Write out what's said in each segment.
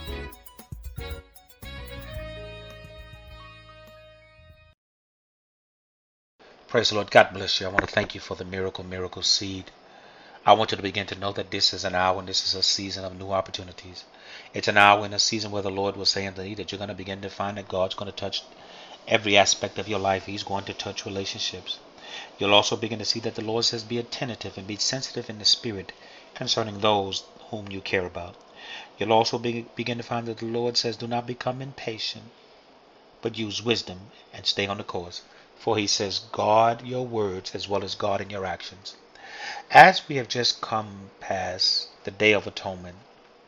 Praise the Lord. God bless you. I want to thank you for the miracle seed. I want you to begin to know that this is an hour and this is a season of new opportunities. It's an hour and a season where the Lord was saying to you that you're going to begin to find that God's going to touch every aspect of your life. He's going to touch relationships. You'll also begin to see that the Lord says be attentive and be sensitive in the spirit concerning those whom you care about. You'll also begin to find that the Lord says do not become impatient, but use wisdom and stay on the course. For he says guard your words as well as guarding your actions. As we have just come past the Day of Atonement,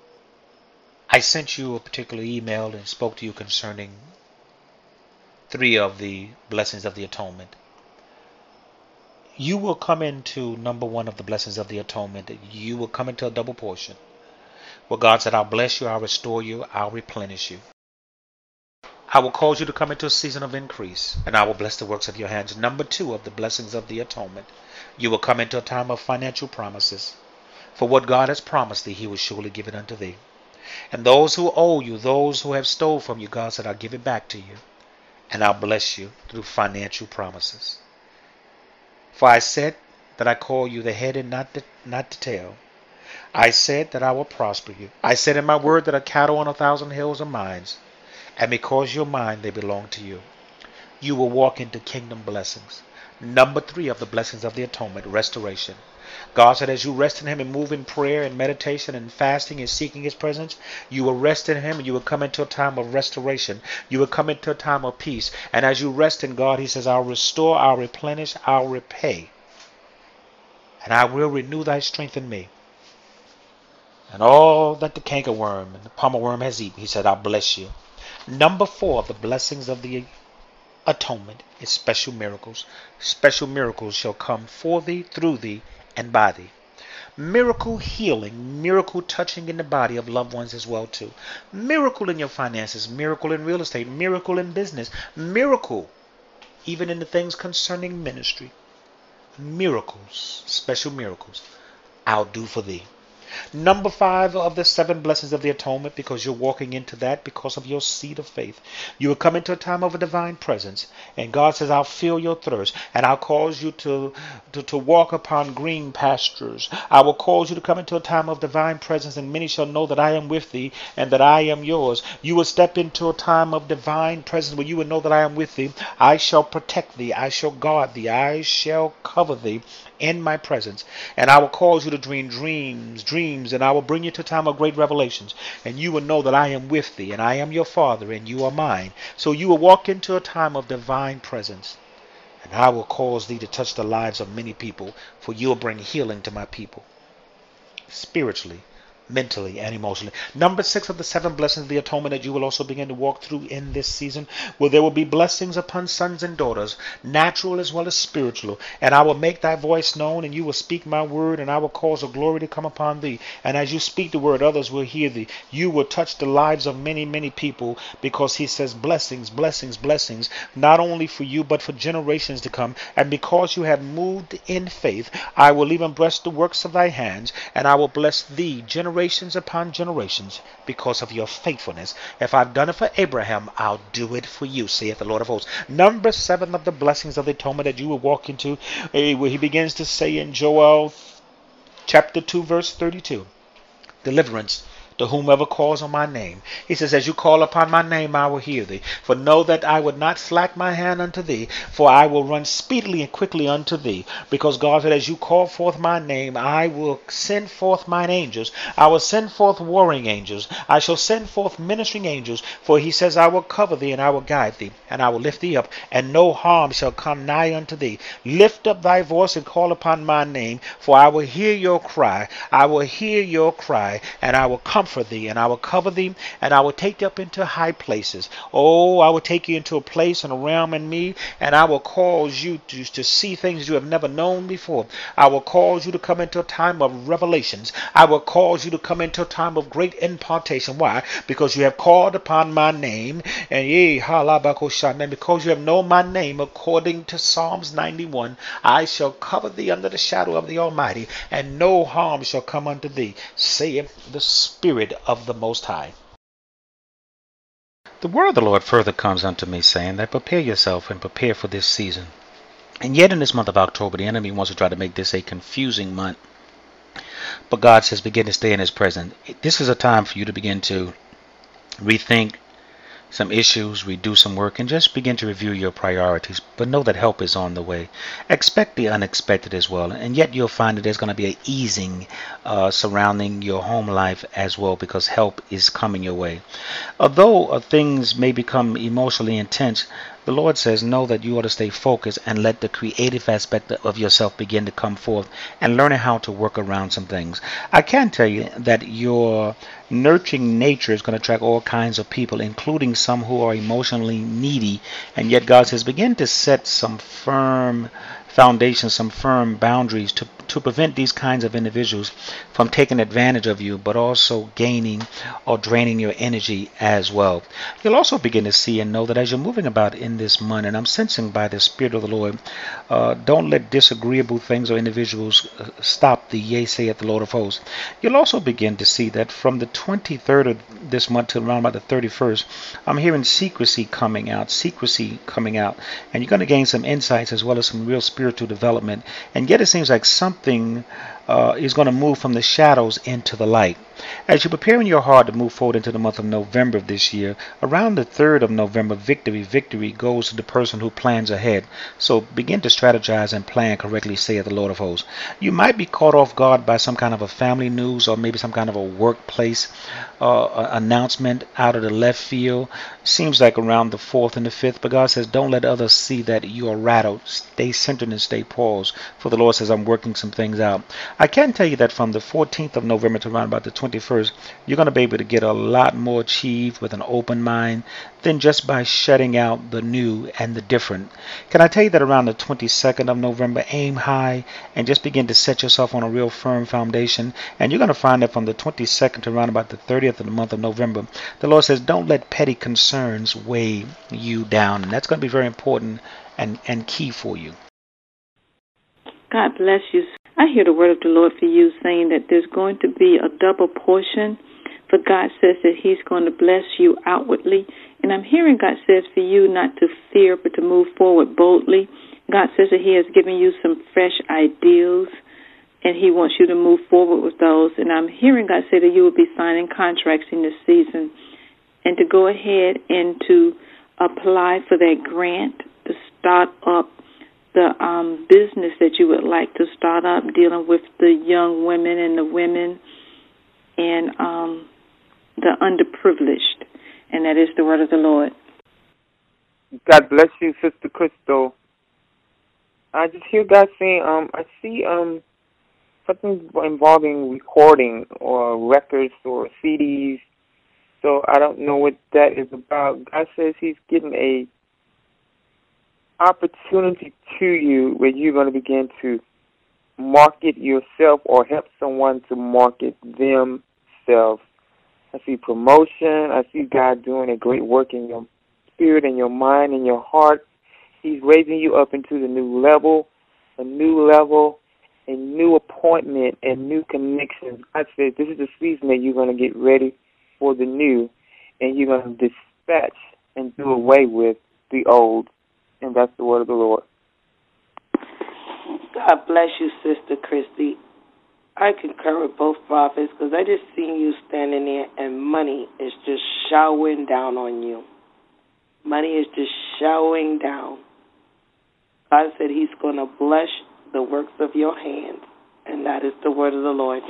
I sent you a particular email and spoke to you concerning 3 of the blessings of the atonement. You will come into number 1 of the blessings of the atonement. You will come into a double portion. Where God said, I'll bless you, I'll restore you, I'll replenish you. I will cause you to come into a season of increase, and I will bless the works of your hands. Number 2 of the blessings of the atonement. You will come into a time of financial promises. For what God has promised thee, he will surely give it unto thee. And those who owe you, those who have stole from you, God said, I'll give it back to you. And I'll bless you through financial promises. For I said that I call you the head and not the tail. I said that I will prosper you. I said in my word that a cattle on 1,000 hills are mine. And because you're mine, they belong to you. You will walk into kingdom blessings. Number 3 of the blessings of the atonement, restoration. God said as you rest in him and move in prayer and meditation and fasting and seeking his presence, you will rest in him and you will come into a time of restoration. You will come into a time of peace. And as you rest in God, he says, I'll restore, I'll replenish, I'll repay. And I will renew thy strength in me. And all that the cankerworm and the palmer worm has eaten, he said, I'll bless you. Number 4 of the blessings of the atonement is special miracles. Special miracles shall come for thee, through thee, and by thee. Miracle healing, miracle touching in the body of loved ones as well too. Miracle in your finances, miracle in real estate, miracle in business, miracle even in the things concerning ministry. Miracles, special miracles, I'll do for thee. Number 5 of the 7 blessings of the atonement, because you're walking into that because of your seed of faith. You will come into a time of a divine presence. And God says, I'll fill your thirst. And I'll cause you to walk upon green pastures. I will cause you to come into a time of divine presence. And many shall know that I am with thee and that I am yours. You will step into a time of divine presence where you will know that I am with thee. I shall protect thee. I shall guard thee. I shall cover thee in my presence. And I will cause you to dream dreams, and I will bring you to a time of great revelations. And you will know that I am with thee, and I am your father, and you are mine. So you will walk into a time of divine presence. And I will cause thee to touch the lives of many people, for you will bring healing to my people. Spiritually, mentally, and emotionally. Number 6 of the 7 blessings of the atonement that you will also begin to walk through in this season, where there will be blessings upon sons and daughters, natural as well as spiritual. And I will make thy voice known, and you will speak my word, and I will cause a glory to come upon thee. And as you speak the word, others will hear thee. You will touch the lives of many, many people, because he says blessings, blessings, blessings, not only for you, but for generations to come. And because you have moved in faith, I will even bless the works of thy hands, and I will bless thee generations upon generations because of your faithfulness. If I've done it for Abraham, I'll do it for you, saith the Lord of hosts. Number 7 of the blessings of the atonement that you will walk into, where he begins to say in Joel chapter 2 verse 32, deliverance to whomever calls on my name. He says, as you call upon my name, I will hear thee. For know that I would not slack my hand unto thee, for I will run speedily and quickly unto thee. Because God said, as you call forth my name, I will send forth mine angels. I will send forth warring angels. I shall send forth ministering angels. For he says, I will cover thee, and I will guide thee, and I will lift thee up, and no harm shall come nigh unto thee. Lift up thy voice and call upon my name, for I will hear your cry. I will hear your cry, and I will comfort thee, and I will cover thee, and I will take thee up into high places. Oh, I will take you into a place and a realm in me, and I will cause you to see things you have never known before. I will cause you to come into a time of revelations. I will cause you to come into a time of great impartation. Why? Because you have called upon my name, and because you have known my name, according to Psalms 91, I shall cover thee under the shadow of the Almighty, and no harm shall come unto thee, saith the Spirit of the Most High. The word of the Lord further comes unto me, saying that prepare yourself and prepare for this season. And yet in this month of October, the enemy wants to try to make this a confusing month. But God says begin to stay in his presence. This is a time for you to begin to rethink some issues, redo some work, and just begin to review your priorities. But know that help is on the way. Expect the unexpected as well, and yet you'll find that there's going to be an easing surrounding your home life as well, because help is coming your way. Although things may become emotionally intense, the Lord says, know that you ought to stay focused and let the creative aspect of yourself begin to come forth and learning how to work around some things. I can tell you that your nurturing nature is going to attract all kinds of people, including some who are emotionally needy. And yet God says, begin to set some firm foundations, some firm boundaries to prevent these kinds of individuals from taking advantage of you, but also gaining or draining your energy as well. You'll also begin to see and know that as you're moving about in this month, and I'm sensing by the Spirit of the Lord, don't let disagreeable things or individuals stop the yea saith the Lord of hosts. You'll also begin to see that from the 23rd of this month to around about the 31st, I'm hearing secrecy coming out, and you're going to gain some insights as well as some real spiritual development. And yet it seems like something is going to move from the shadows into the light. As you prepare in your heart to move forward into the month of November of this year, around the 3rd of November, victory goes to the person who plans ahead. So begin to strategize and plan correctly, saith the Lord of hosts. You might be caught off guard by some kind of a family news or maybe some kind of a workplace announcement out of the left field. Seems like around the 4th and the 5th, but God says don't let others see that you are rattled. Stay centered and stay paused, for the Lord says I'm working some things out. I can tell you that from the 14th of November to around about the 21st, you're going to be able to get a lot more achieved with an open mind than just by shutting out the new and the different. Can I tell you that around the 22nd of November, aim high and just begin to set yourself on a real firm foundation, and you're going to find that from the 22nd to around about the 30th of the month of November, the Lord says don't let petty concerns weigh you down, and that's going to be very important and key for you. God bless you. I hear the word of the Lord for you saying that there's going to be a double portion. For God says that he's going to bless you outwardly. And I'm hearing God says for you not to fear, but to move forward boldly. God says that he has given you some fresh ideals, and he wants you to move forward with those. And I'm hearing God say that you will be signing contracts in this season, and to go ahead and to apply for that grant to start up the business that you would like to start up, dealing with the young women and the women and the underprivileged. And that is the word of the Lord. God bless you, Sister Crystal. I just hear God saying, I see something involving recording or records or CDs. So I don't know what that is about. God says he's getting a opportunity to you where you're going to begin to market yourself or help someone to market themselves. I see promotion. I see God doing a great work in your spirit and your mind and your heart. He's raising you up into the new level, a new appointment, and new connections. I said this is the season that you're going to get ready for the new, and you're going to dispatch and do away with the old. And that's the word of the Lord. God bless you, Sister Christy. I concur with both prophets because I just seen you standing there and money is just showering down on you. Money is just showering down. God said he's going to bless the works of your hands, and that is the word of the Lord.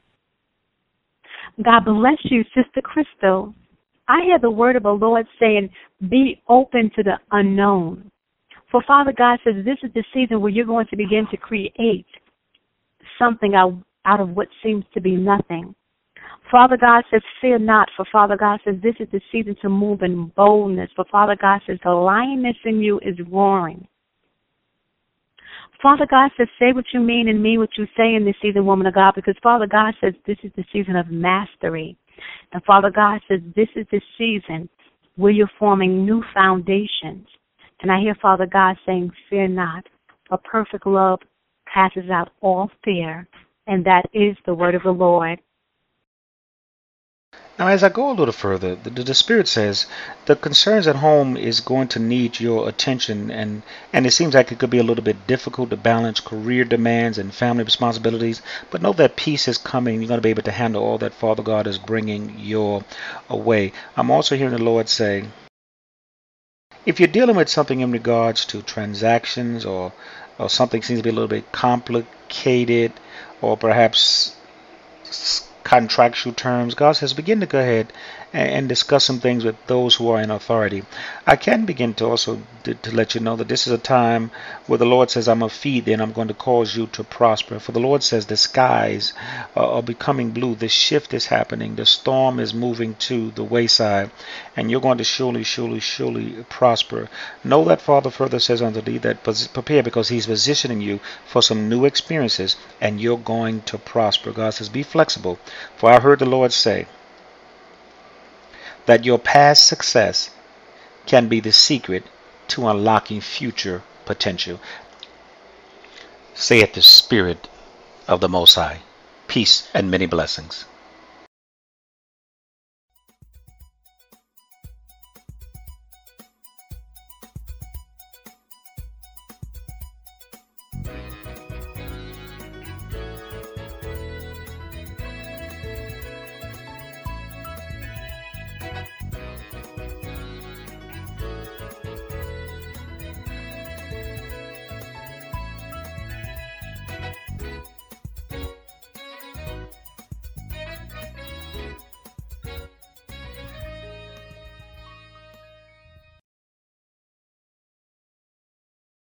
God bless you, Sister Crystal. I hear the word of the Lord saying, be open to the unknown. For Father God says this is the season where you're going to begin to create something out of what seems to be nothing. Father God says, fear not, for Father God says this is the season to move in boldness. For Father God says the lioness in you is roaring. Father God says, say what you mean and mean what you say in this season, woman of God, because Father God says this is the season of mastery. And Father God says this is the season where you're forming new foundations. And I hear Father God saying, fear not, for perfect love passes out all fear. And that is the word of the Lord. Now, as I go a little further, the Spirit says the concerns at home is going to need your attention, and it seems like it could be a little bit difficult to balance career demands and family responsibilities. But know that peace is coming. You're going to be able to handle all that Father God is bringing your way. I'm also hearing the Lord say, if you're dealing with something in regards to transactions or something seems to be a little bit complicated or perhaps contractual terms, God says begin to go ahead and discuss some things with those who are in authority. I can begin to also to let you know that this is a time where the Lord says, I'm going to feed thee and I'm going to cause you to prosper. For the Lord says the skies are becoming blue. The shift is happening. The storm is moving to the wayside, and you're going to surely prosper. Know that Father further says unto thee that prepare, because he's positioning you for some new experiences, and you're going to prosper. God says be flexible. For I heard the Lord say that your past success can be the secret to unlocking future potential. Saith the Spirit of the Most High. Peace and many blessings.